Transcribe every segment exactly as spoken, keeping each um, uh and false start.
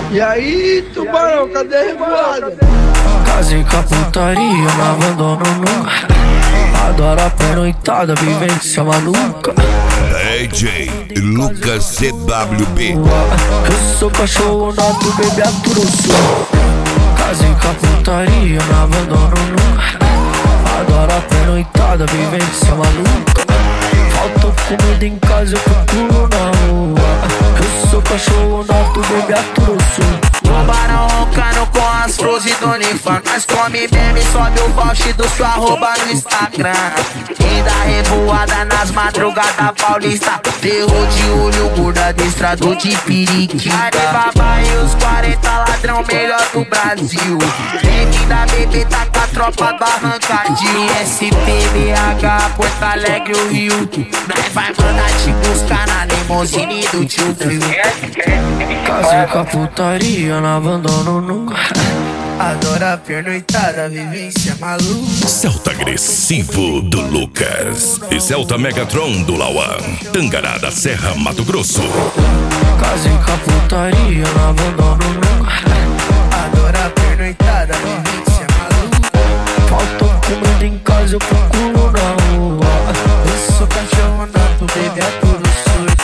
E aí, tubarão, cadê a revoada? Casei com a putaria, não abandono nunca. Adoro a pernoitada, vivência maluca. D J Lucas C W B. Eu sou cachorro nato, bebê aturoço. Casei com a putaria, não abandono nunca. Adoro a pernoitada, vivência maluca. Falta comida em casa, eu procuro na rua. Eu sou cachorro nato, bebê aturoço. Tubarão roncando com as flores do Nifan. Nós come meme, sobe o post do sua arroba no Instagram. E dá revoada nas madrugadas paulista. Terror de olho, gorda destrador de periquita. Alibaba e os quarenta ladrão melhor do Brasil. Bem-vinda, bebê, tá com a tropa do arrancadinho. S P B H, Porto Alegre, o Rio. Nós vai mandar te buscar na limousine do tio Fio. Casei com a putaria, não abandono nunca. Adoro a pernoitada, vivência maluca. Celta Agressivo do Lucas e Celta Megatron do Lauan. Tangará da Serra, Mato Grosso. Casei com a putaria, não abandono nunca. Adoro a pernoitada, vivência maluca. Faltou comida em casa, eu procuro na rua. Eu sou cachorro nato, bebê aturo surda.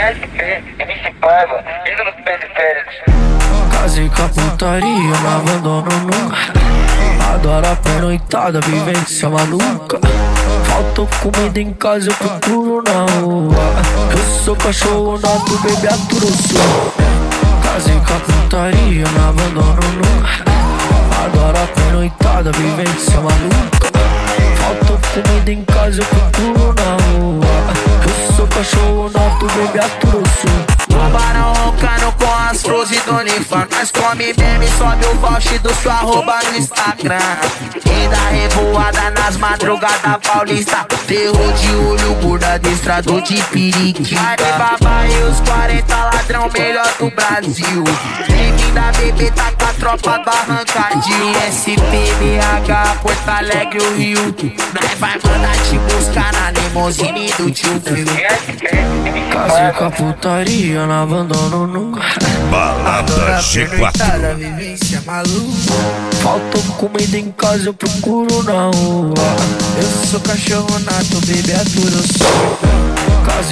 Casei com a putaria, não abandono nunca. Adoro a pernoitada, vivência maluca. Faltou comida em casa, eu procuro na rua. Eu sou cachorro nato, bebê aturoço. Casei com a putaria, não abandono nunca. Adoro a pernoitada, vivência maluca. Faltou comida em casa, eu procuro na rua. Eu sou cachorro nato, bebê aturoço. Tubarão roncando com as flores do Nifan. Nós come meme, sobe o post do sua arroba no Instagram. E dá revoada nas madrugadas paulista. Terror de olho, gorda destrador de periquita. Alibaba e os quarenta ladrão melhor do Brasil. Bem-vinda, bebê, tá com a tropa do arrancadinho. S P B H, Porto Alegre, o Rio. Nós vai mandar te buscar na limousine do tio Fio. Casei com a putaria, não abandono nunca. Balada G quatro. Vivência maluca. Faltou comida em casa, eu procuro na rua. Eu sou cachorro nato, bebê aturo surda.